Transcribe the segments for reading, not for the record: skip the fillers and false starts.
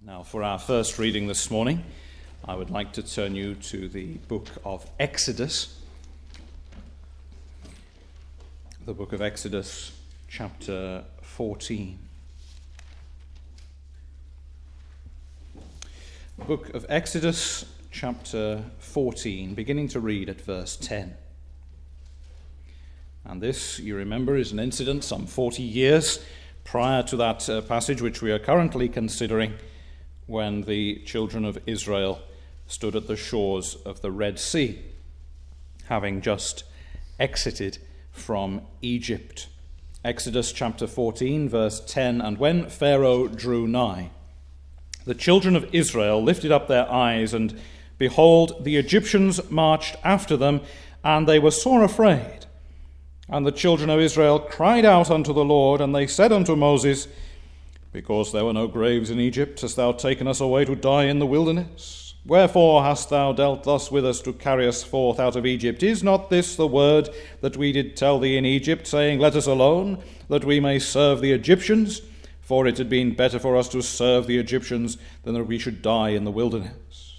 Now, for our first reading this morning, I would like to turn you to the book of Exodus. The book of Exodus, chapter 14. The book of Exodus, chapter 14, beginning to read at verse 10. And this, you remember, is an incident some 40 years prior to that passage which we are currently considering, when the children of Israel stood at the shores of the Red Sea, having just exited from Egypt. Exodus chapter 14, verse 10, "And when Pharaoh drew nigh, the children of Israel lifted up their eyes, and behold, the Egyptians marched after them, and they were sore afraid. And the children of Israel cried out unto the Lord, and they said unto Moses, Because there were no graves in Egypt, hast thou taken us away to die in the wilderness? Wherefore hast thou dealt thus with us to carry us forth out of Egypt? Is not this the word that we did tell thee in Egypt, saying, Let us alone, that we may serve the Egyptians? For it had been better for us to serve the Egyptians than that we should die in the wilderness.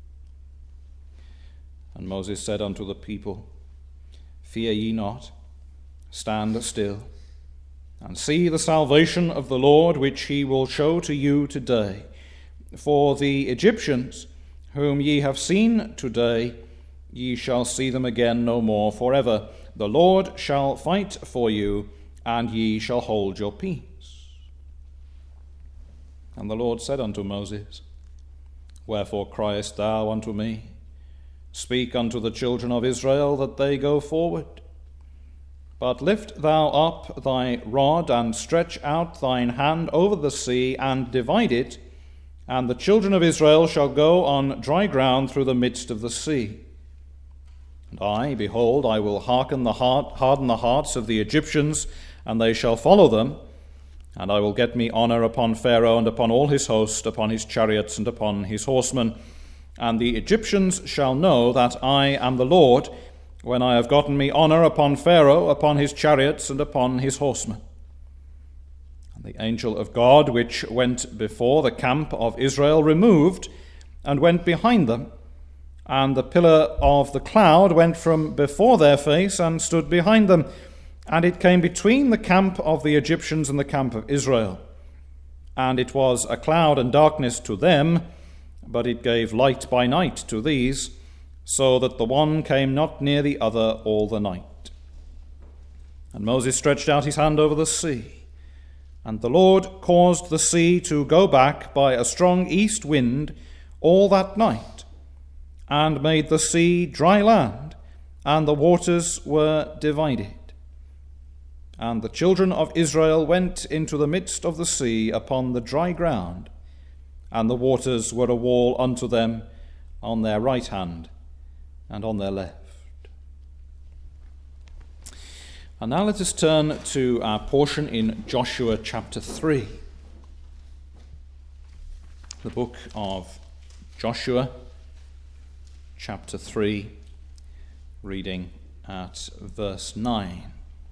And Moses said unto the people, Fear ye not, stand still, and see the salvation of the Lord, which he will show to you today. For the Egyptians, whom ye have seen today, ye shall see them again no more forever. The Lord shall fight for you, and ye shall hold your peace. And the Lord said unto Moses, Wherefore criest thou unto me? Speak unto the children of Israel that they go forward. But lift thou up thy rod, and stretch out thine hand over the sea, and divide it, and the children of Israel shall go on dry ground through the midst of the sea. And I, behold, I will harden the hearts of the Egyptians, and they shall follow them, and I will get me honor upon Pharaoh and upon all his host, upon his chariots and upon his horsemen. And the Egyptians shall know that I am the Lord, when I have gotten me honor upon Pharaoh, upon his chariots, and upon his horsemen. And the angel of God, which went before the camp of Israel, removed, and went behind them. And the pillar of the cloud went from before their face, and stood behind them. And it came between the camp of the Egyptians and the camp of Israel. And it was a cloud and darkness to them, but it gave light by night to these, so that the one came not near the other all the night. And Moses stretched out his hand over the sea, and the Lord caused the sea to go back by a strong east wind all that night, and made the sea dry land, and the waters were divided. And the children of Israel went into the midst of the sea upon the dry ground, and the waters were a wall unto them on their right hand and on their left. And now let us turn to our portion in Joshua chapter 3. The book of Joshua chapter 3, reading at verse 9.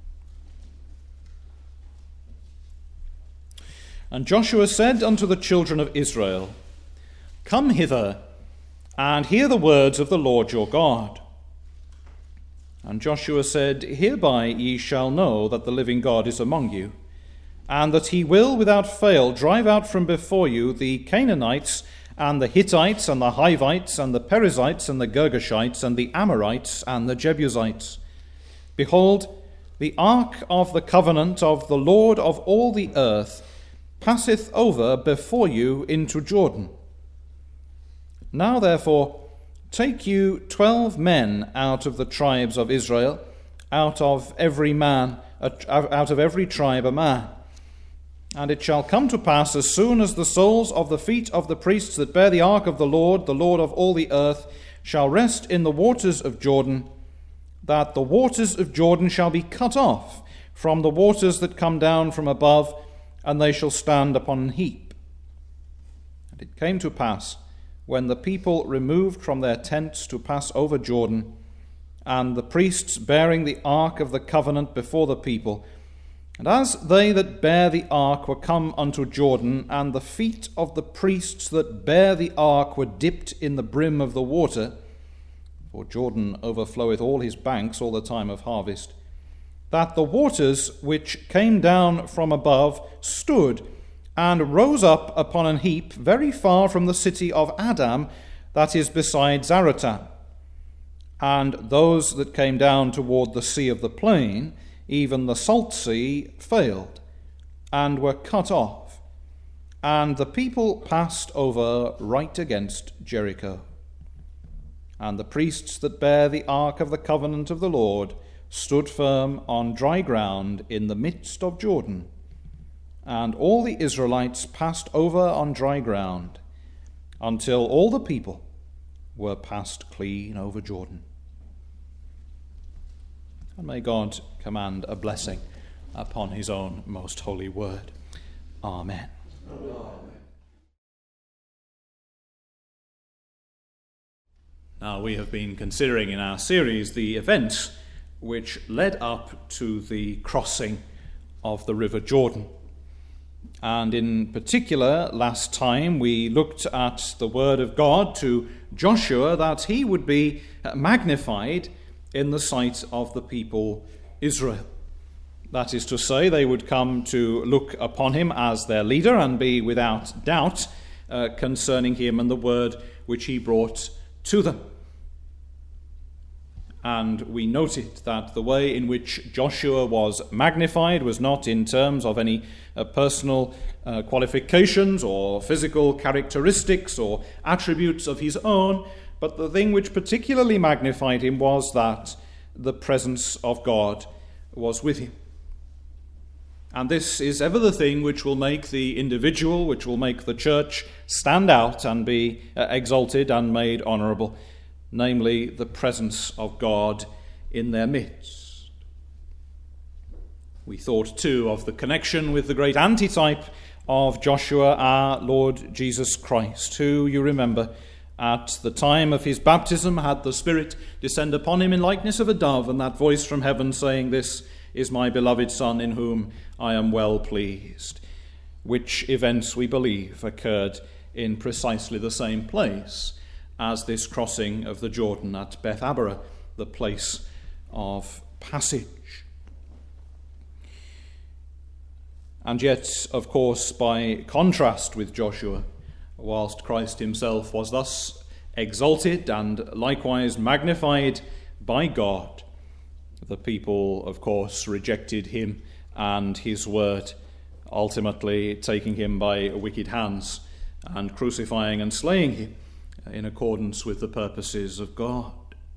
And Joshua said unto the children of Israel, Come hither, and hear the words of the Lord your God. And Joshua said, Hereby ye shall know that the living God is among you, and that he will without fail drive out from before you the Canaanites, and the Hittites, and the Hivites, and the Perizzites, and the Girgashites, and the Amorites, and the Jebusites. Behold, the ark of the covenant of the Lord of all the earth passeth over before you into Jordan. Now therefore take you 12 men out of the tribes of Israel, out of every tribe a man. And it shall come to pass, as soon as the soles of the feet of the priests that bear the ark of the Lord of all the earth, shall rest in the waters of Jordan, that the waters of Jordan shall be cut off from the waters that come down from above, and they shall stand upon an heap. And it came to pass, when the people removed from their tents to pass over Jordan, and the priests bearing the ark of the covenant before the people, And as they that bear the ark were come unto Jordan, and the feet of the priests that bear the ark were dipped in the brim of the water, for Jordan overfloweth all his banks all the time of harvest, that the waters which came down from above stood and rose up upon an heap very far from the city of Adam, that is beside Zaratan. And those that came down toward the sea of the plain, even the salt sea, failed, and were cut off, and the people passed over right against Jericho. And the priests that bear the ark of the covenant of the Lord stood firm on dry ground in the midst of Jordan, and all the Israelites passed over on dry ground, until all the people were passed clean over Jordan. And may God command a blessing upon his own most holy word. Amen. Amen. Now, we have been considering in our series the events which led up to the crossing of the River Jordan. And in particular, last time we looked at the word of God to Joshua that he would be magnified in the sight of the people Israel. That is to say, they would come to look upon him as their leader and be without doubt concerning him and the word which he brought to them. And we noted that the way in which Joshua was magnified was not in terms of any personal qualifications or physical characteristics or attributes of his own, but the thing which particularly magnified him was that the presence of God was with him. And this is ever the thing which will make the individual, which will make the church stand out and be exalted and made honourable, namely the presence of God in their midst. We thought too of the connection with the great antitype of Joshua, our Lord Jesus Christ, who, you remember, at the time of his baptism had the Spirit descend upon him in likeness of a dove, and that voice from heaven saying, "This is my beloved Son, in whom I am well pleased," which events, we believe, occurred in precisely the same place as this crossing of the Jordan at Bethabara, the place of passage. And yet, of course, by contrast with Joshua, whilst Christ himself was thus exalted and likewise magnified by God, the people, of course, rejected him and his word, ultimately taking him by wicked hands and crucifying and slaying him in accordance with the purposes of God.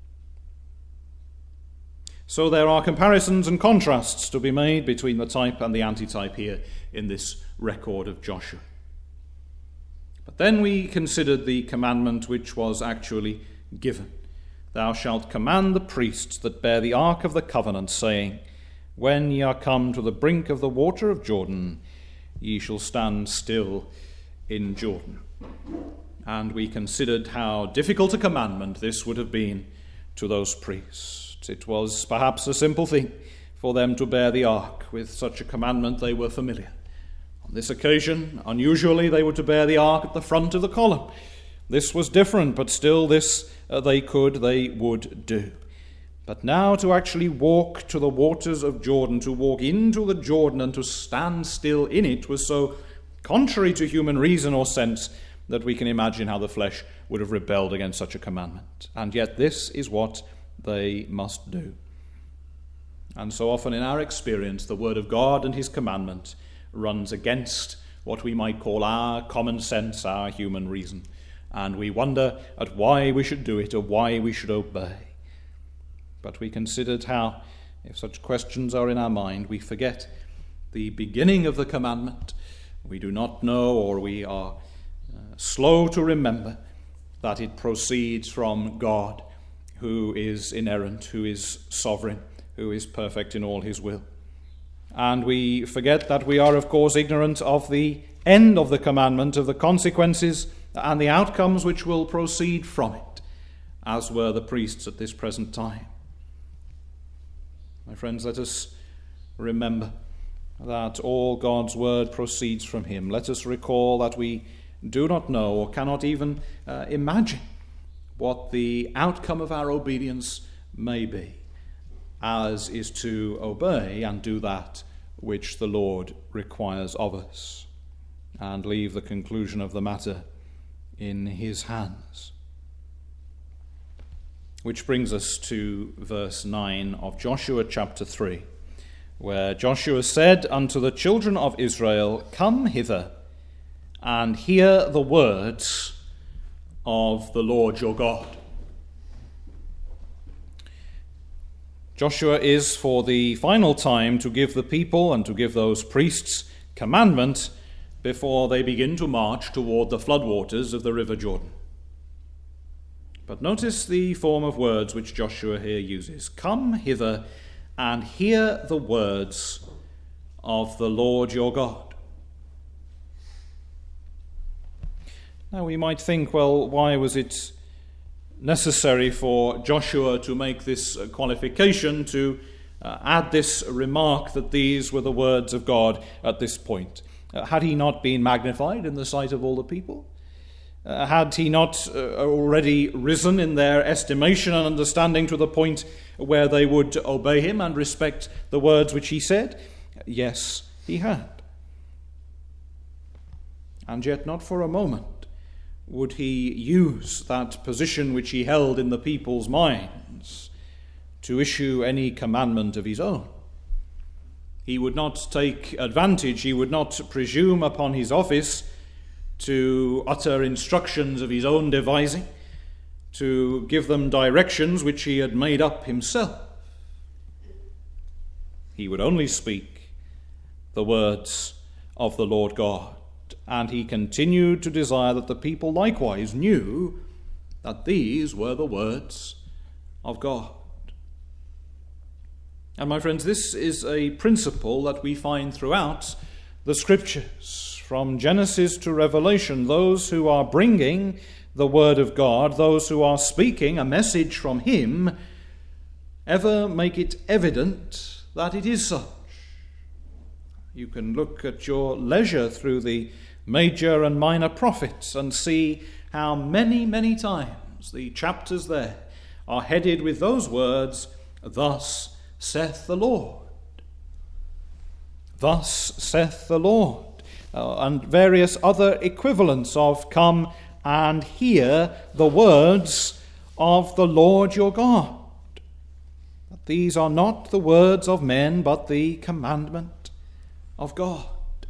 So there are comparisons and contrasts to be made between the type and the antitype here in this record of Joshua. But then we considered the commandment which was actually given. "Thou shalt command the priests that bear the ark of the covenant, saying, When ye are come to the brink of the water of Jordan, ye shall stand still in Jordan." And we considered how difficult a commandment this would have been to those priests. It was perhaps a simple thing for them to bear the ark. With such a commandment they were familiar. On this occasion, unusually, they were to bear the ark at the front of the column. This was different, but still this they would do. But now to actually walk to the waters of Jordan, to walk into the Jordan and to stand still in it, was so contrary to human reason or sense that we can imagine how the flesh would have rebelled against such a commandment. And yet this is what they must do. And so often in our experience, the word of God and his commandment runs against what we might call our common sense, our human reason. And we wonder at why we should do it or why we should obey. But we considered how, if such questions are in our mind, we forget the beginning of the commandment. We do not know, or we are slow to remember, that it proceeds from God, who is inerrant, who is sovereign, who is perfect in all his will. And we forget that we are, of course, ignorant of the end of the commandment, of the consequences and the outcomes which will proceed from it, as were the priests at this present time. My friends, let us remember that all God's word proceeds from him. Let us recall that we do not know or cannot even imagine what the outcome of our obedience may be, as is to obey and do that which the Lord requires of us, and leave the conclusion of the matter in his hands. Which brings us to verse 9 of Joshua chapter 3, where Joshua said unto the children of Israel, Come hither, and hear the words of the Lord your God. Joshua is for the final time to give the people and to give those priests commandment before they begin to march toward the floodwaters of the river Jordan. But notice the form of words which Joshua here uses. Come hither and hear the words of the Lord your God. Now we might think, well, why was it necessary for Joshua to make this qualification, to add this remark that these were the words of God at this point? Had he not been magnified in the sight of all the people? Had he not already risen in their estimation and understanding to the point where they would obey him and respect the words which he said? Yes, he had. And yet not for a moment would he use that position which he held in the people's minds to issue any commandment of his own. He would not take advantage, he would not presume upon his office to utter instructions of his own devising, to give them directions which he had made up himself. He would only speak the words of the Lord God, and he continued to desire that the people likewise knew that these were the words of God. And my friends, this is a principle that we find throughout the Scriptures. From Genesis to Revelation, those who are bringing the word of God, those who are speaking a message from him, ever make it evident that it is such. You can look at your leisure through the major and minor prophets and see how many, many times the chapters there are headed with those words, Thus saith the Lord. Thus saith the Lord. And various other equivalents of come and hear the words of the Lord your God. These are not the words of men, but the commandment of God.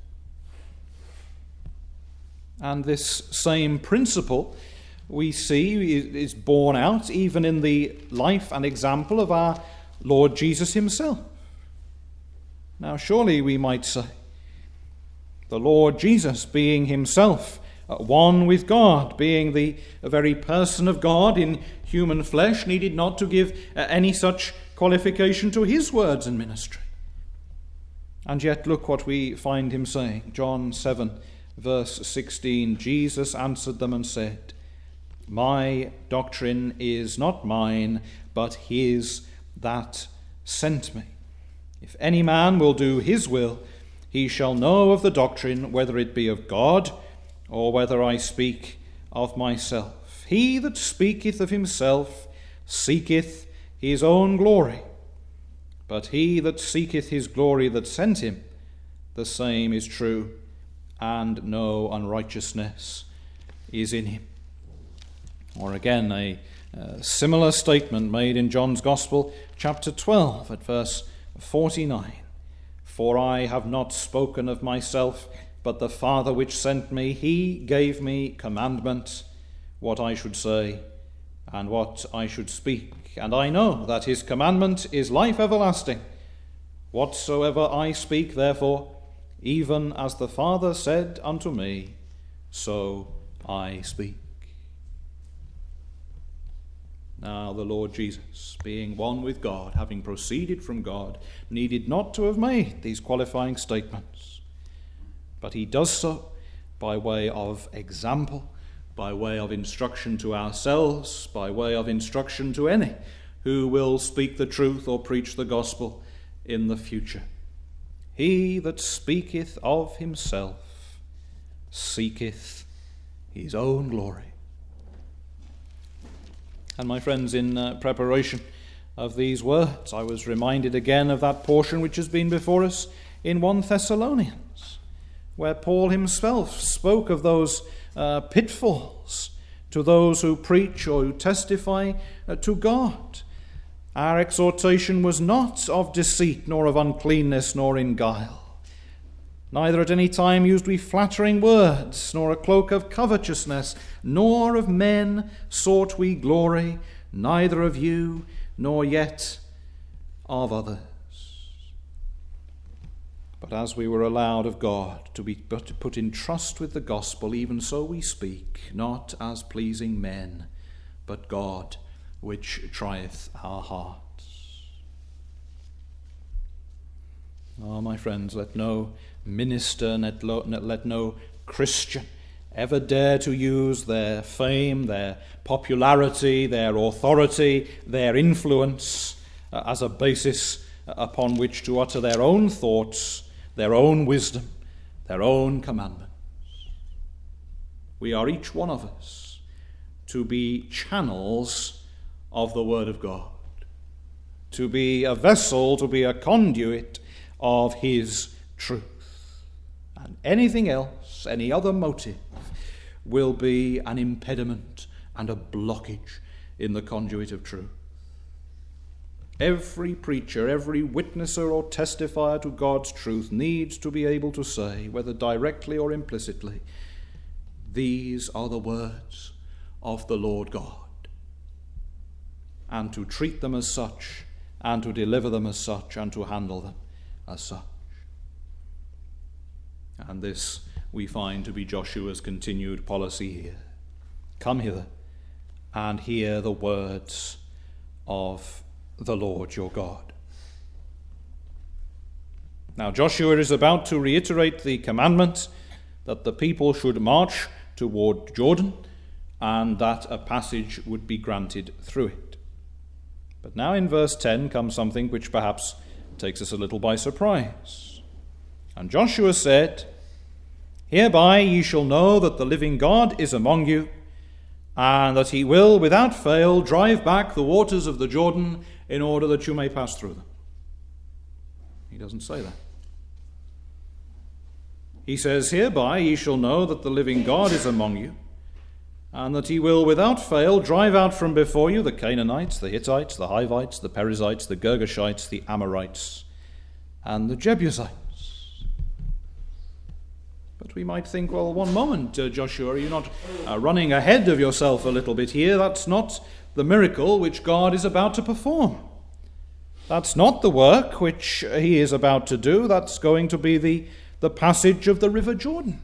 And this same principle we see is borne out even in the life and example of our Lord Jesus himself. Now surely we might say, the Lord Jesus, being himself one with God, being the very person of God in human flesh, needed not to give any such qualification to his words and ministry. And yet look what we find him saying. John 7, verse 16, Jesus answered them and said, My doctrine is not mine, but his that sent me. If any man will do his will, he shall know of the doctrine, whether it be of God, or whether I speak of myself. He that speaketh of himself seeketh his own glory, but he that seeketh his glory that sent him, the same is true, and no unrighteousness is in him. Or again, a similar statement made in John's Gospel, chapter 12, at verse 49. For I have not spoken of myself, but the Father which sent me, he gave me commandment, what I should say and what I should speak. And I know that his commandment is life everlasting. Whatsoever I speak, therefore, even as the Father said unto me, so I speak. Now the Lord Jesus, being one with God, having proceeded from God, needed not to have made these qualifying statements. But he does so by way of example, by way of instruction to ourselves, by way of instruction to any who will speak the truth or preach the gospel in the future. He that speaketh of himself seeketh his own glory. And my friends, in preparation of these words, I was reminded again of that portion which has been before us in 1 Thessalonians, where Paul himself spoke of those pitfalls to those who preach or who testify to God. Our exhortation was not of deceit, nor of uncleanness, nor in guile. Neither at any time used we flattering words, nor a cloak of covetousness, nor of men sought we glory, neither of you, nor yet of others. But as we were allowed of God to be put in trust with the gospel, even so we speak, not as pleasing men, but God, which trieth our hearts. Ah, my friends, let no minister, let no Christian ever dare to use their fame, their popularity, their authority, their influence as a basis upon which to utter their own thoughts, their own wisdom, their own commandments. We are each one of us to be channels of the Word of God, to be a vessel, to be a conduit of His truth. And anything else, any other motive, will be an impediment and a blockage in the conduit of truth. Every preacher, every witnesser or testifier to God's truth needs to be able to say, whether directly or implicitly, these are the words of the Lord God, and to treat them as such, and to deliver them as such, and to handle them as such. And this we find to be Joshua's continued policy here. Come hither and hear the words of the Lord your God. Now Joshua is about to reiterate the commandment that the people should march toward Jordan, and that a passage would be granted through it. But now in verse 10 comes something which perhaps takes us a little by surprise. And Joshua said, Hereby ye shall know that the living God is among you, and that he will without fail drive back the waters of the Jordan in order that you may pass through them. He doesn't say that. He says, Hereby ye shall know that the living God is among you, and that he will without fail drive out from before you the Canaanites, the Hittites, the Hivites, the Perizzites, the Girgashites, the Amorites, and the Jebusites. But we might think, well, one moment, Joshua, are you not running ahead of yourself a little bit here? That's not the miracle which God is about to perform. That's not the work which he is about to do. That's going to be the passage of the River Jordan.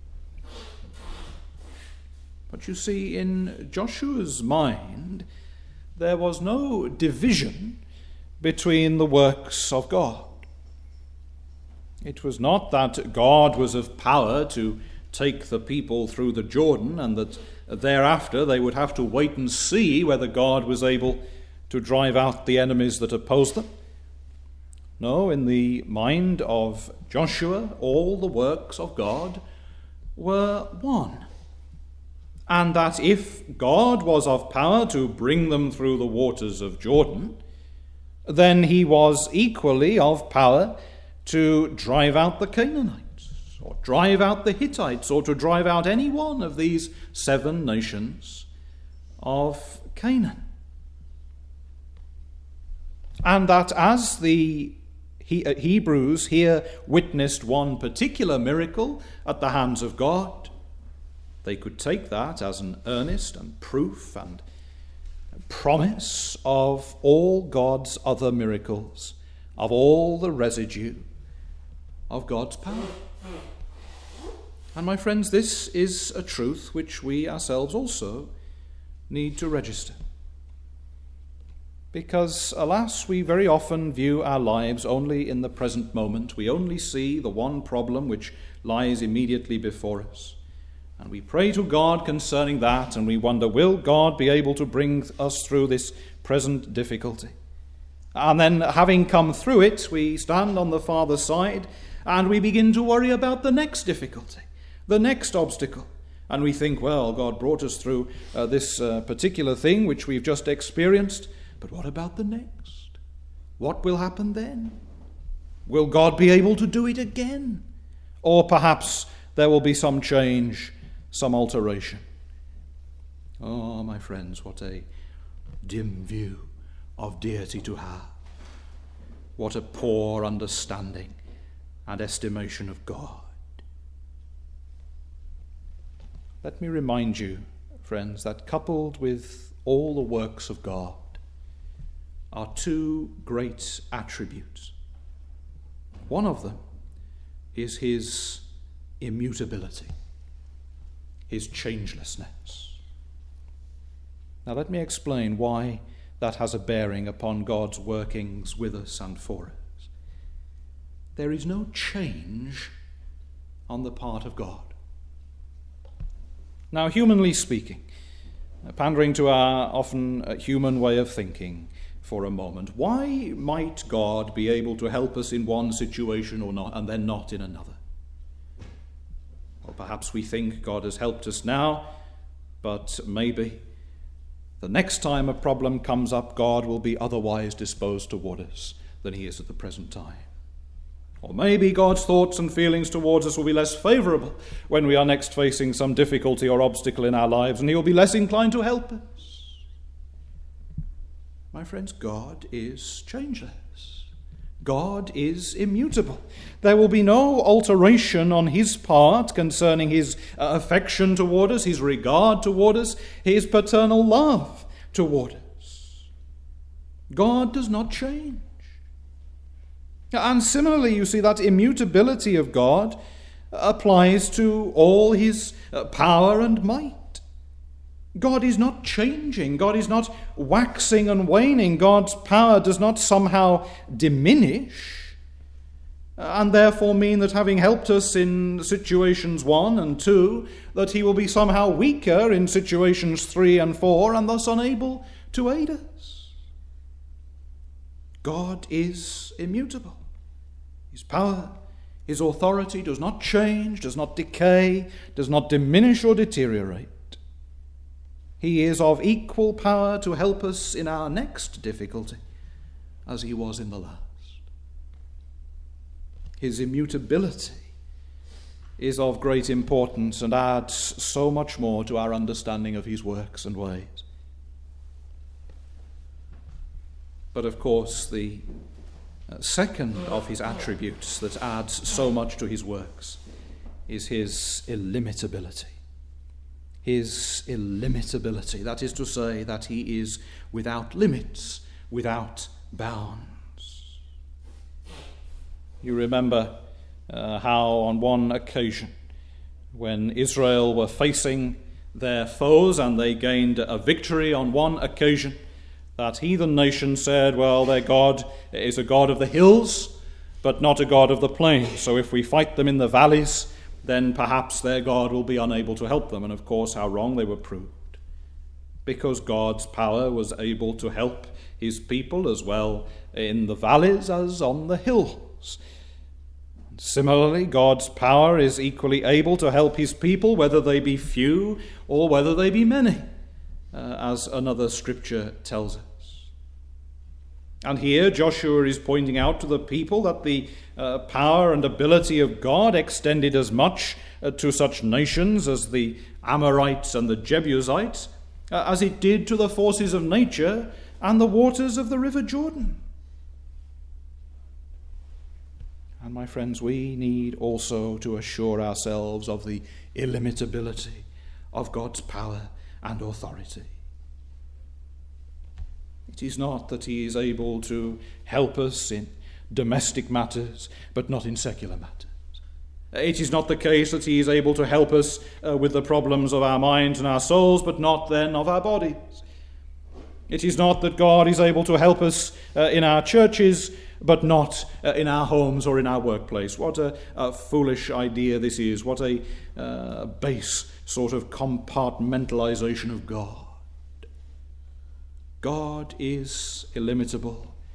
But you see, in Joshua's mind, there was no division between the works of God. It was not that God was of power to take the people through the Jordan, and that thereafter they would have to wait and see whether God was able to drive out the enemies that opposed them. No, in the mind of Joshua, all the works of God were one. And that if God was of power to bring them through the waters of Jordan, then he was equally of power to drive out the Canaanites, or drive out the Hittites, or to drive out any one of these 7 nations of Canaan. And that as the Hebrews here witnessed one particular miracle at the hands of God, they could take that as an earnest and proof and promise of all God's other miracles, of all the residue of God's power. And my friends, this is a truth which we ourselves also need to register. Because, alas, we very often view our lives only in the present moment. We only see the one problem which lies immediately before us. And we pray to God concerning that, and we wonder, will God be able to bring us through this present difficulty? And then, having come through it, we stand on the farther side and we begin to worry about the next difficulty, the next obstacle. And we think, well, God brought us through this particular thing which we've just experienced, but what about the next? What will happen then? Will God be able to do it again? Or perhaps there will be some change, some alteration. Oh, my friends, what a dim view of deity to have. What a poor understanding and estimation of God. Let me remind you, friends, that coupled with all the works of God are two great attributes. One of them is his immutability, his changelessness. Now let me explain why that has a bearing upon God's workings with us and for us. There is no change on the part of God. Now, humanly speaking, pandering to our often human way of thinking for a moment, why might God be able to help us in one situation or not, and then not in another? Or perhaps we think God has helped us now, but maybe the next time a problem comes up, God will be otherwise disposed toward us than he is at the present time. Or maybe God's thoughts and feelings towards us will be less favourable when we are next facing some difficulty or obstacle in our lives, and he will be less inclined to help us. My friends, God is changeless. God is immutable. There will be no alteration on his part concerning his affection toward us, his regard toward us, his paternal love toward us. God does not change. And similarly, you see, that immutability of God applies to all his power and might. God is not changing. God is not waxing and waning. God's power does not somehow diminish, and therefore mean that having helped us in situations 1 and 2, that he will be somehow weaker in situations 3 and 4, and thus unable to aid us. God is immutable. His power, his authority does not change, does not decay, does not diminish or deteriorate. He is of equal power to help us in our next difficulty as he was in the last. His immutability is of great importance and adds so much more to our understanding of his works and ways. But of course, the second of his attributes that adds so much to his works is his illimitability. His illimitability, that is to say, that he is without limits, without bounds. You remember how on one occasion, when Israel were facing their foes and they gained a victory on one occasion, that heathen nation said, well, their God is a God of the hills, but not a God of the plains. So if we fight them in the valleys, then perhaps their God will be unable to help them. And of course, how wrong they were proved. Because God's power was able to help his people as well in the valleys as on the hills. Similarly, God's power is equally able to help his people, whether they be few or whether they be many, as another scripture tells us. And here Joshua is pointing out to the people that the power and ability of God extended as much to such nations as the Amorites and the Jebusites as it did to the forces of nature and the waters of the river Jordan. And my friends, we need also to assure ourselves of the illimitability of God's power and authority. It is not that he is able to help us in domestic matters, but not in secular matters. It is not the case that he is able to help us with the problems of our minds and our souls, but not then of our bodies. It is not that God is able to help us in our churches, but not in our homes or in our workplace. What a foolish idea this is. What a base sort of compartmentalization of God. God is illimitable.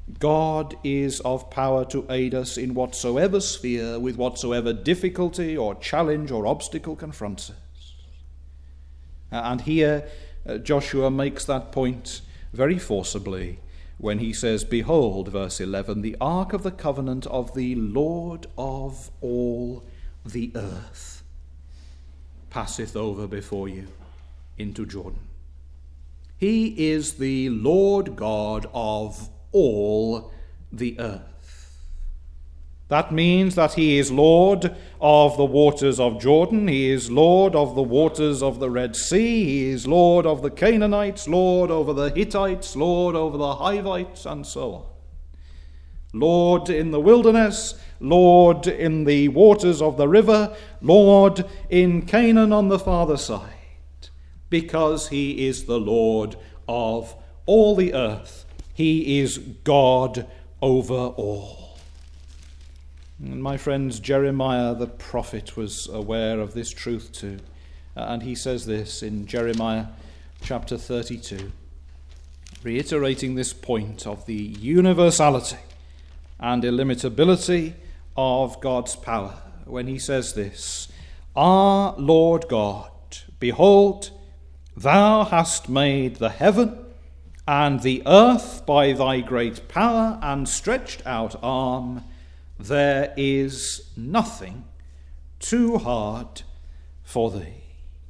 God is of power to aid us in whatsoever sphere, with whatsoever difficulty or challenge or obstacle confronts us. And here Joshua makes that point very forcibly when he says, "Behold," verse 11, "the ark of the covenant of the Lord of all the earth passeth over before you into Jordan." He is the Lord God of all the earth. That means that he is Lord of the waters of Jordan, he is Lord of the waters of the Red Sea, he is Lord of the Canaanites, Lord over the Hittites, Lord over the Hivites, and so on. Lord in the wilderness, Lord in the waters of the river, Lord in Canaan on the farther side, because he is the Lord of all the earth. He is God over all. And my friends, Jeremiah the prophet was aware of this truth too. And he says this in Jeremiah chapter 32, reiterating this point of the universality and illimitability of God's power, when he says this, "Our Lord God, behold, thou hast made the heaven and the earth by thy great power and stretched out arm. There is nothing too hard for thee."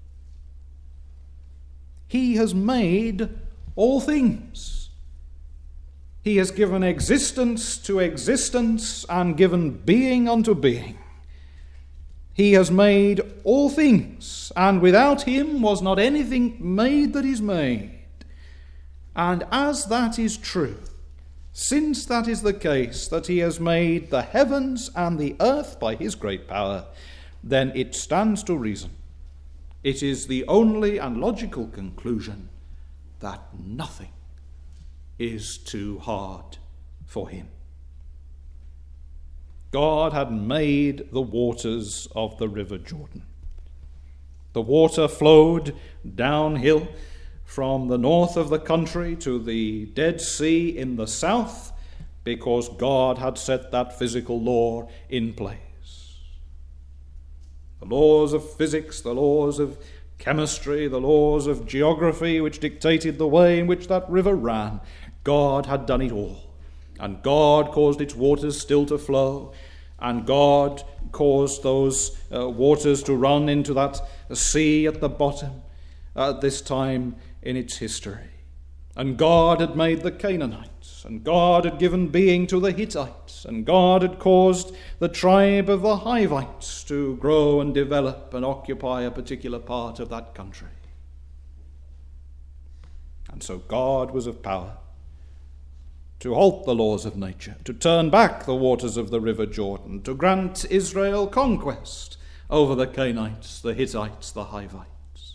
He has made all things. He has given existence to existence and given being unto being. He has made all things, and without him was not anything made that is made. And as that is true, since that is the case, that he has made the heavens and the earth by his great power, then it stands to reason, it is the only and logical conclusion, that nothing is too hard for him. God had made the waters of the river Jordan. The water flowed downhill from the north of the country to the Dead Sea in the south, because God had set that physical law in place. The laws of physics, the laws of chemistry, the laws of geography, which dictated the way in which that river ran, God had done it all. And God caused its waters still to flow, and God caused those waters to run into that sea at the bottom at this time in its history. And God had made the Canaanites, and God had given being to the Hittites, and God had caused the tribe of the Hivites to grow and develop and occupy a particular part of that country. And so God was of power to halt the laws of nature, to turn back the waters of the river Jordan, to grant Israel conquest over the Canaanites, the Hittites, the Hivites.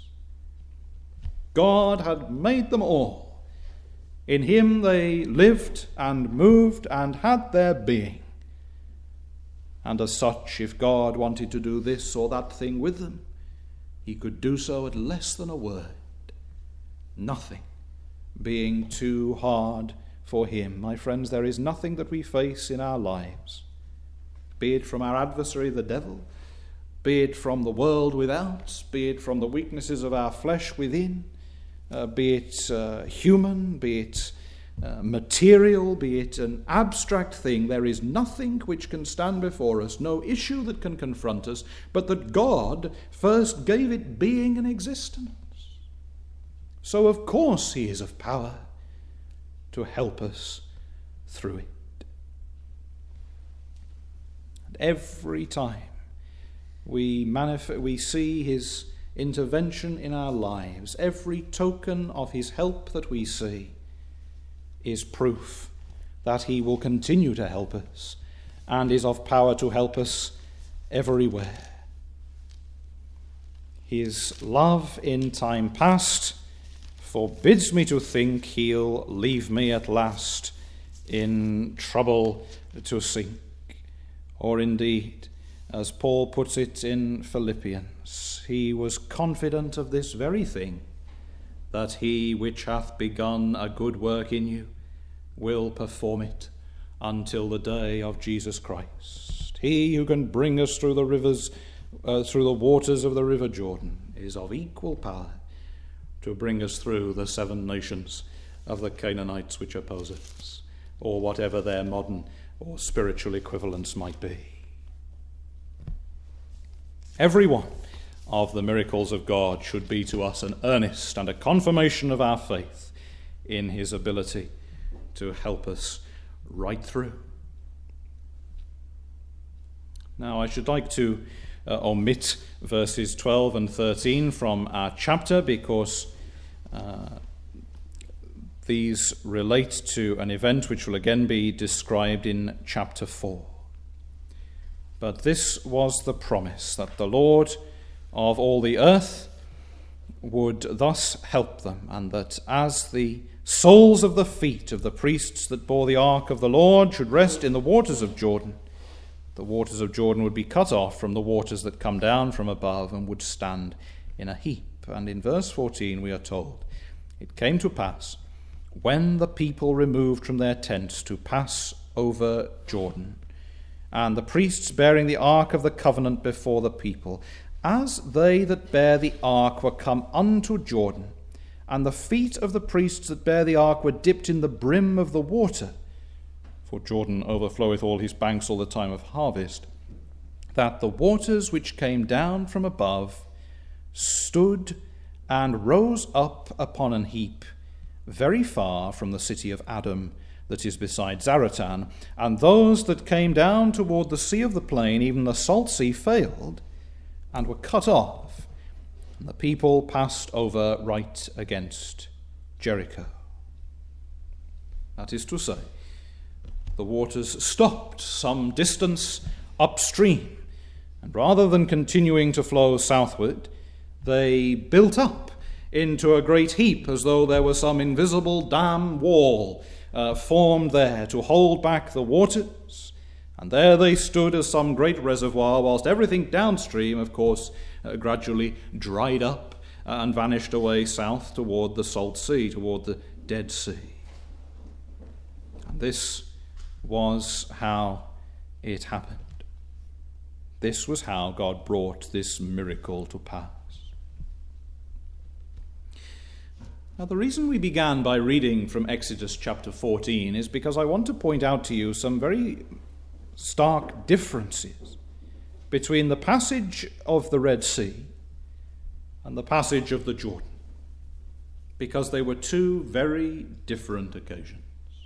God had made them all. In him they lived and moved and had their being. And as such, if God wanted to do this or that thing with them, he could do so at less than a word. Nothing being too hard for him. My friends, there is nothing that we face in our lives, be it from our adversary the devil, be it from the world without, be it from the weaknesses of our flesh within, be it human, be it material, be it an abstract thing. There is nothing which can stand before us, no issue that can confront us, but that God first gave it being and existence. So of course he is of power to help us through it. And every time we see his intervention in our lives, every token of his help that we see is proof that he will continue to help us and is of power to help us everywhere. His love in time past forbids me to think he'll leave me at last in trouble to sink. Or indeed, as Paul puts it in Philippians, he was confident of this very thing, that he which hath begun a good work in you will perform it until the day of Jesus Christ. He who can bring us through the rivers, through the waters of the river Jordan, is of equal power to bring us through the 7 nations of the Canaanites which oppose us, or whatever their modern or spiritual equivalents might be. Every one of the miracles of God should be to us an earnest and a confirmation of our faith in his ability to help us right through. Now, I should like to omit verses 12 and 13 from our chapter because these relate to an event which will again be described in chapter 4. But this was the promise, that the Lord of all the earth would thus help them, and that as the soles of the feet of the priests that bore the ark of the Lord should rest in the waters of Jordan, the waters of Jordan would be cut off from the waters that come down from above and would stand in a heap. And in verse 14 we are told, "It came to pass, when the people removed from their tents to pass over Jordan, and the priests bearing the ark of the covenant before the people, as they that bear the ark were come unto Jordan, and the feet of the priests that bear the ark were dipped in the brim of the water, for Jordan overfloweth all his banks all the time of harvest, that the waters which came down from above stood and rose up upon an heap, very far from the city of Adam, that is beside Zaratan, and those that came down toward the sea of the plain, even the salt sea, failed, and were cut off, and the people passed over right against Jericho." That is to say, the waters stopped some distance upstream, and rather than continuing to flow southward, they built up into a great heap as though there was some invisible dam wall formed there to hold back the waters. And there they stood as some great reservoir, whilst everything downstream, of course, gradually dried up and vanished away south toward the Salt Sea, toward the Dead Sea. And this was how it happened. This was how God brought this miracle to pass. Now, the reason we began by reading from Exodus chapter 14 is because I want to point out to you some very stark differences between the passage of the Red Sea and the passage of the Jordan, because they were 2 very different occasions.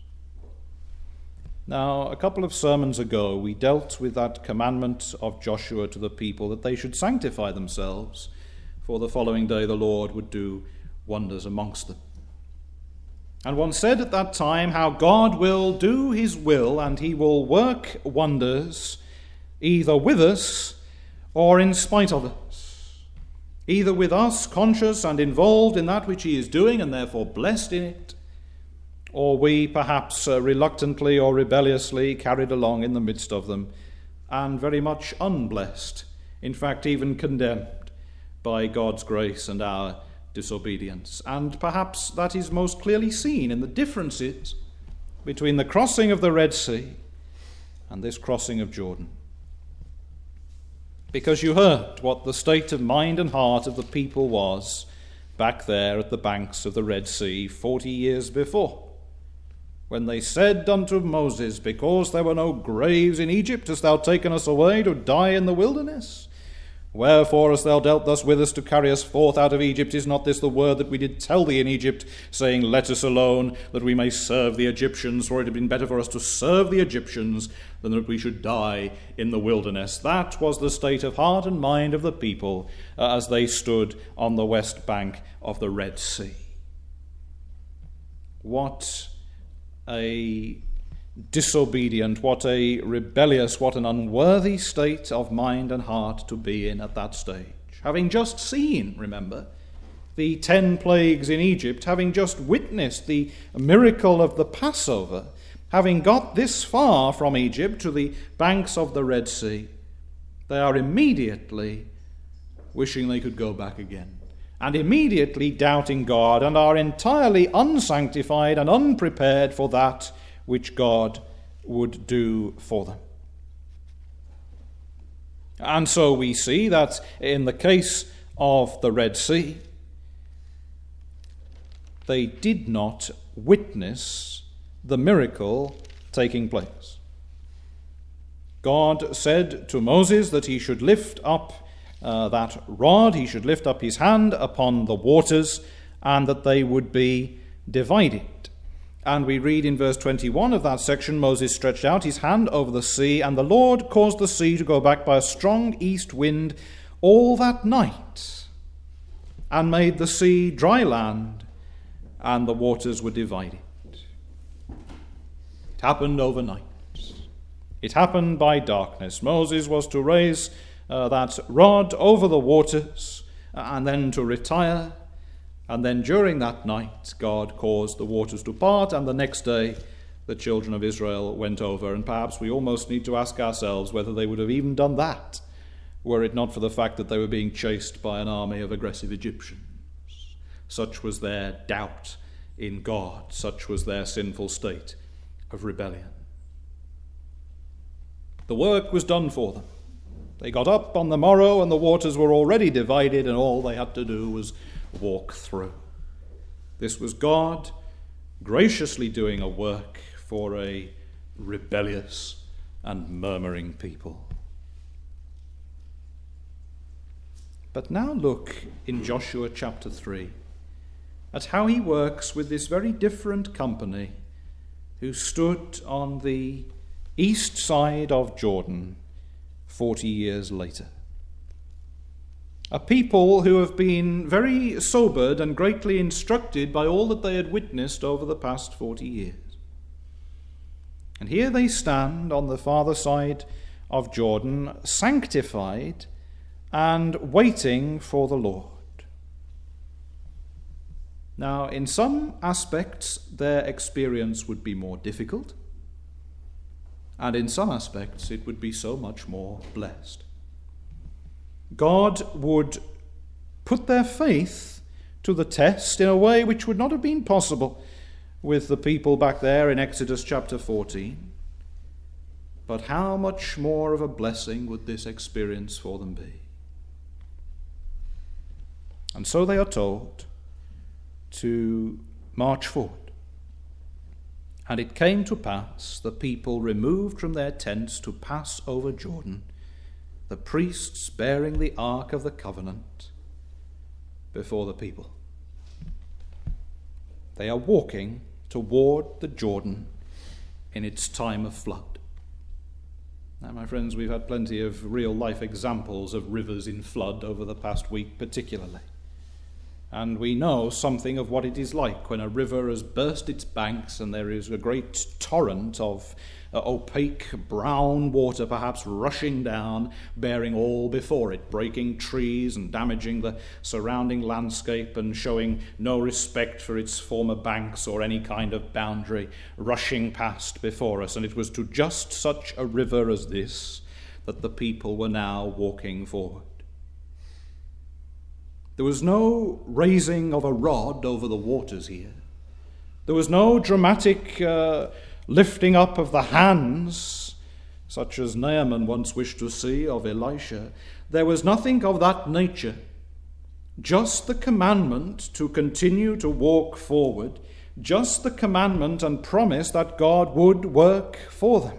Now, a couple of sermons ago, we dealt with that commandment of Joshua to the people that they should sanctify themselves, for the following day the Lord would do wonders amongst them. And one said at that time how God will do his will, and he will work wonders either with us or in spite of us, either with us conscious and involved in that which he is doing and therefore blessed in it, or we perhaps reluctantly or rebelliously carried along in the midst of them and very much unblessed, in fact even condemned by God's grace and our disobedience. And perhaps that is most clearly seen in the differences between the crossing of the Red Sea and this crossing of Jordan. Because you heard what the state of mind and heart of the people was back there at the banks of the Red Sea 40 years before, when they said unto Moses, "Because there were no graves in Egypt, hast thou taken us away to die in the wilderness? Wherefore hast thou dealt thus with us to carry us forth out of Egypt? Is not this the word that we did tell thee in Egypt, saying, Let us alone, that we may serve the Egyptians? For it had been better for us to serve the Egyptians than that we should die in the wilderness." That was the state of heart and mind of the people as they stood on the west bank of the Red Sea. What a disobedient, what a rebellious, what an unworthy state of mind and heart to be in at that stage. Having just seen, remember, the 10 plagues in Egypt, having just witnessed the miracle of the Passover, having got this far from Egypt to the banks of the Red Sea, they are immediately wishing they could go back again, and immediately doubting God, and are entirely unsanctified and unprepared for that which God would do for them. And so we see that in the case of the Red Sea, they did not witness the miracle taking place. God said to Moses that he should lift up that rod, he should lift up his hand upon the waters, and that they would be divided. And we read in verse 21 of that section, Moses stretched out his hand over the sea, and the Lord caused the sea to go back by a strong east wind all that night, and made the sea dry land, and the waters were divided. It happened overnight. It happened by darkness. Moses was to raise that rod over the waters, and then to retire. And then during that night, God caused the waters to part, and the next day the children of Israel went over. And perhaps we almost need to ask ourselves whether they would have even done that were it not for the fact that they were being chased by an army of aggressive Egyptians. Such was their doubt in God. Such was their sinful state of rebellion. The work was done for them. They got up on the morrow and the waters were already divided, and all they had to do was walk through. This was God graciously doing a work for a rebellious and murmuring people. But now look in Joshua chapter 3 at how he works with this very different company who stood on the east side of Jordan 40 years later. A people who have been very sobered and greatly instructed by all that they had witnessed over the past 40 years. And here they stand on the farther side of Jordan, sanctified and waiting for the Lord. Now, in some aspects, their experience would be more difficult, and in some aspects, it would be so much more blessed. God would put their faith to the test in a way which would not have been possible with the people back there in Exodus chapter 14. But how much more of a blessing would this experience for them be? And so they are told to march forward. And it came to pass, the people removed from their tents to pass over Jordan, the priests bearing the ark of the covenant before the people. They are walking toward the Jordan in its time of flood. Now, my friends, we've had plenty of real-life examples of rivers in flood over the past week particularly. And we know something of what it is like when a river has burst its banks and there is a great torrent of opaque brown water perhaps rushing down, bearing all before it, breaking trees and damaging the surrounding landscape and showing no respect for its former banks or any kind of boundary, rushing past before us. And it was to just such a river as this that the people were now walking forward. There was no raising of a rod over the waters here. There was no dramatic lifting up of the hands, such as Naaman once wished to see of Elisha. There was nothing of that nature. Just the commandment to continue to walk forward, just the commandment and promise that God would work for them.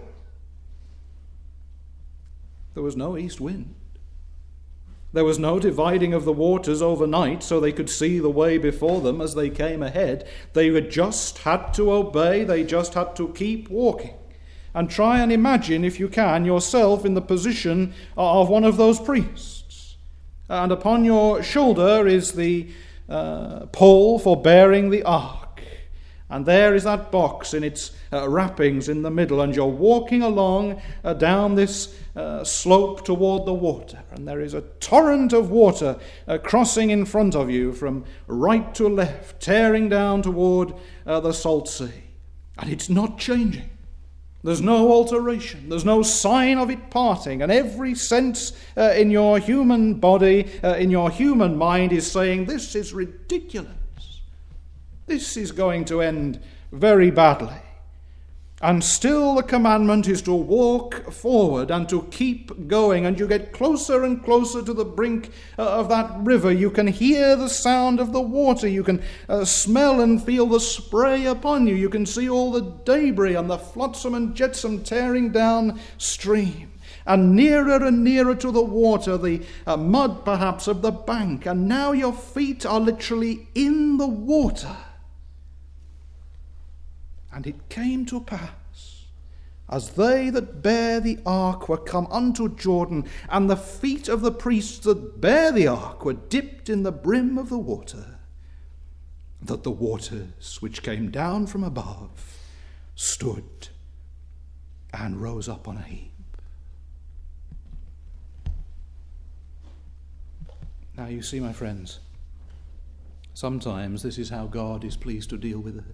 There was no east wind. There was no dividing of the waters overnight so they could see the way before them as they came ahead. They just had to obey. They just had to keep walking. And try and imagine, if you can, yourself in the position of one of those priests. And upon your shoulder is the pole for bearing the ark. And there is that box in its wrappings in the middle. And you're walking along down this slope toward the water. And there is a torrent of water crossing in front of you from right to left, tearing down toward the salt sea. And it's not changing. There's no alteration. There's no sign of it parting. And every sense in your human body, in your human mind is saying, this is ridiculous. This is going to end very badly. And still the commandment is to walk forward and to keep going. And you get closer and closer to the brink of that river. You can hear the sound of the water. You can smell and feel the spray upon you. You can see all the debris and the flotsam and jetsam tearing down stream. And nearer to the water, the mud perhaps of the bank. And now your feet are literally in the water. And it came to pass, as they that bear the ark were come unto Jordan, and the feet of the priests that bear the ark were dipped in the brim of the water, that the waters which came down from above stood and rose up on a heap. Now you see, my friends, sometimes this is how God is pleased to deal with us.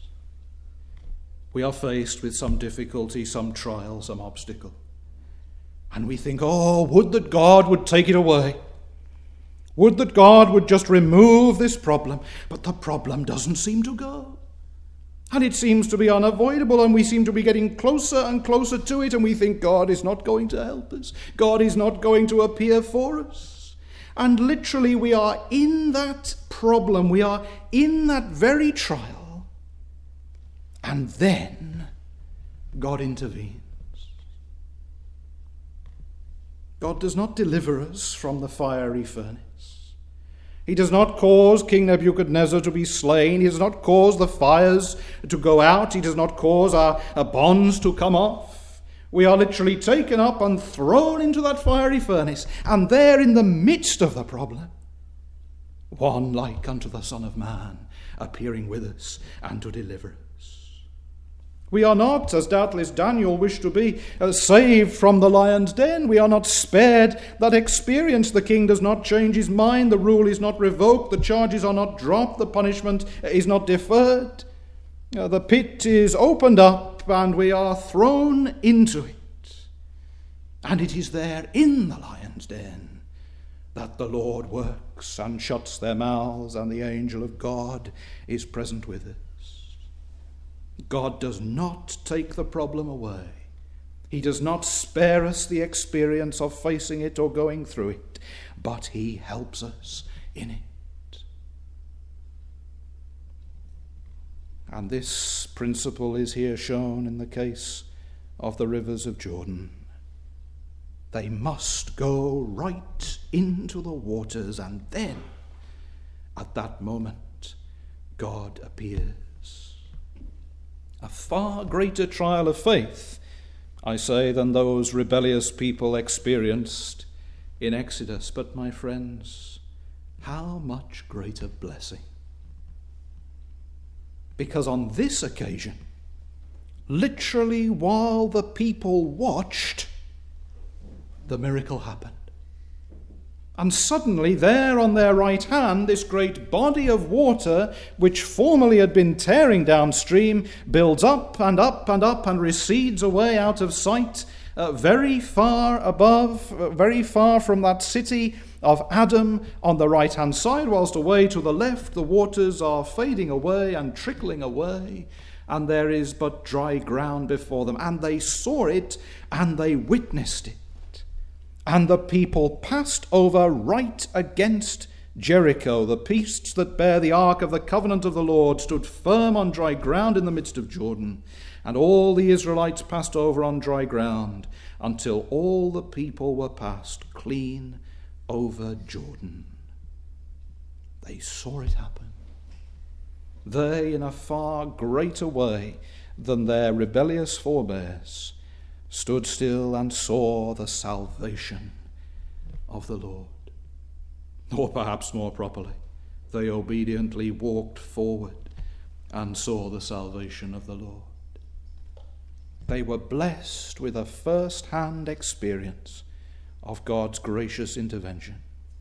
We are faced with some difficulty, some trial, some obstacle. And we think, oh, would that God would take it away. Would that God would just remove this problem. But the problem doesn't seem to go. And it seems to be unavoidable, and we seem to be getting closer and closer to it, and we think God is not going to help us. God is not going to appear for us. And literally we are in that problem. We are in that very trial. And then God intervenes. God does not deliver us from the fiery furnace. He does not cause King Nebuchadnezzar to be slain. He does not cause the fires to go out. He does not cause our bonds to come off. We are literally taken up and thrown into that fiery furnace. And there in the midst of the problem, one like unto the Son of Man appearing with us and to deliver us. We are not, as doubtless Daniel wished to be, saved from the lion's den. We are not spared that experience. The king does not change his mind. The rule is not revoked. The charges are not dropped. The punishment is not deferred. The pit is opened up and we are thrown into it. And it is there in the lion's den that the Lord works and shuts their mouths, and the angel of God is present with us. God does not take the problem away. He does not spare us the experience of facing it or going through it, but he helps us in it. And this principle is here shown in the case of the rivers of Jordan. They must go right into the waters, and then, at that moment, God appears. A far greater trial of faith, I say, than those rebellious people experienced in Exodus. But, my friends, how much greater blessing. Because on this occasion, literally while the people watched, the miracle happened. And suddenly, there on their right hand, this great body of water, which formerly had been tearing downstream, builds up and up and up and recedes away out of sight, very far above, very far from that city of Adam on the right-hand side, whilst away to the left the waters are fading away and trickling away, and there is but dry ground before them. And they saw it, and they witnessed it. And the people passed over right against Jericho. The priests that bear the ark of the covenant of the Lord stood firm on dry ground in the midst of Jordan. And all the Israelites passed over on dry ground until all the people were passed clean over Jordan. They saw it happen. They, in a far greater way than their rebellious forebears, stood still and saw the salvation of the Lord. Or perhaps more properly, they obediently walked forward and saw the salvation of the Lord. They were blessed with a first-hand experience of God's gracious intervention.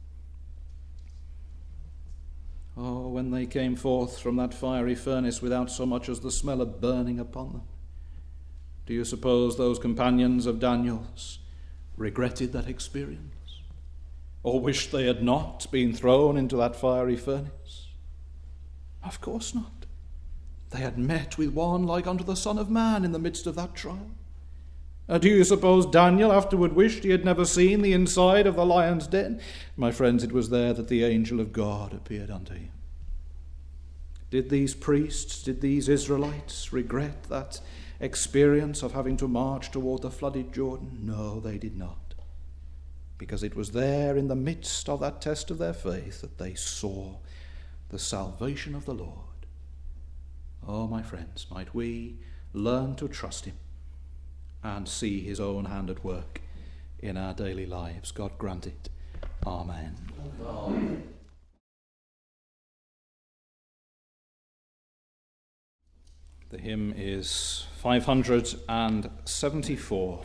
Oh, when they came forth from that fiery furnace without so much as the smell of burning upon them, do you suppose those companions of Daniel's regretted that experience? Or wished they had not been thrown into that fiery furnace? Of course not. they had met with one like unto the Son of Man in the midst of that trial. Do you suppose Daniel afterward wished he had never seen the inside of the lion's den? My friends, it was there that the angel of God appeared unto him. Did these priests, did these Israelites regret that experience of having to march toward the flooded Jordan? No, they did not. Because it was there in the midst of that test of their faith that they saw the salvation of the Lord. Oh, my friends, might we learn to trust him and see his own hand at work in our daily lives. God grant it. Amen. Amen. The hymn is 574.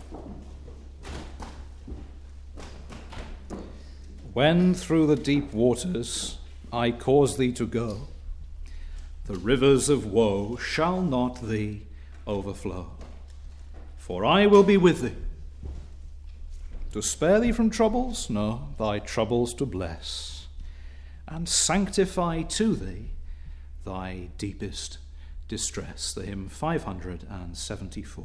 When through the deep waters I cause thee to go, the rivers of woe shall not thee overflow. For I will be with thee, to spare thee from troubles, no, thy troubles to bless, and sanctify to thee thy deepest distress. The hymn 574.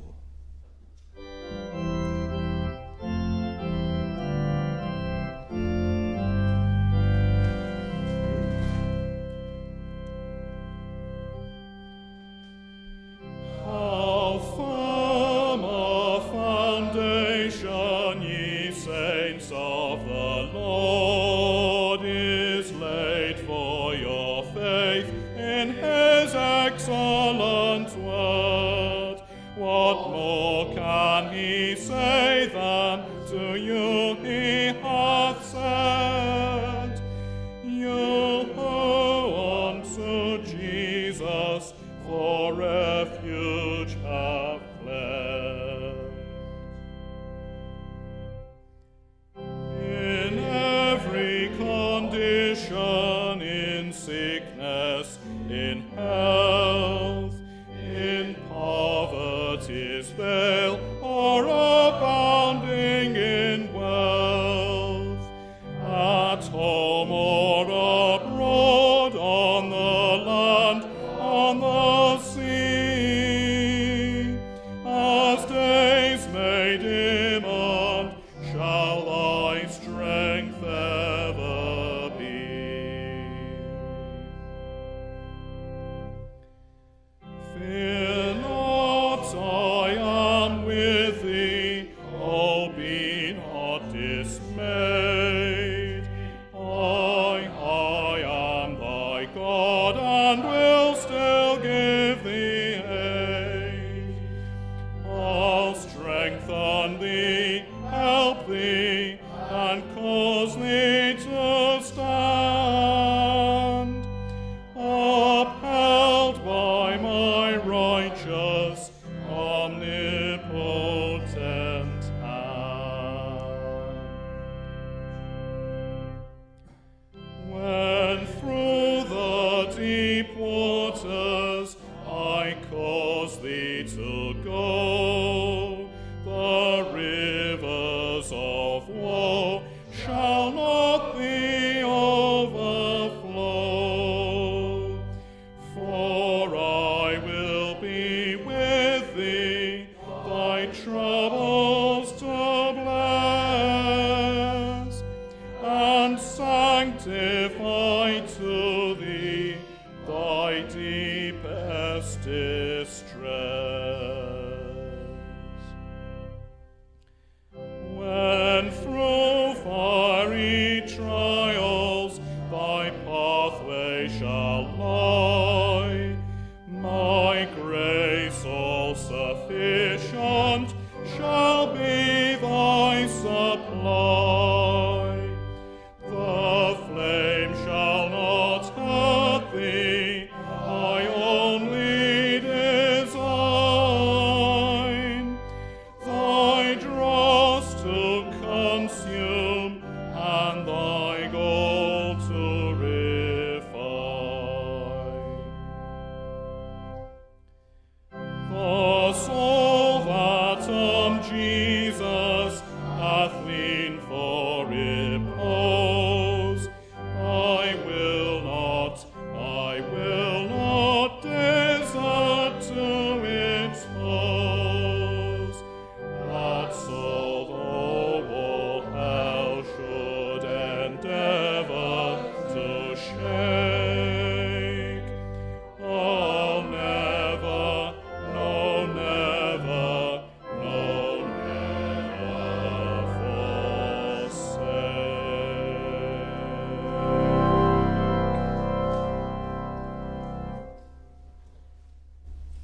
I only desire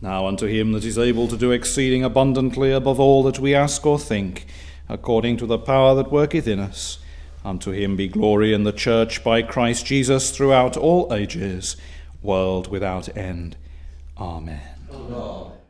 Now unto him that is able to do exceeding abundantly above all that we ask or think, according to the power that worketh in us, unto him be glory in the church by Christ Jesus throughout all ages, world without end. Amen. Amen.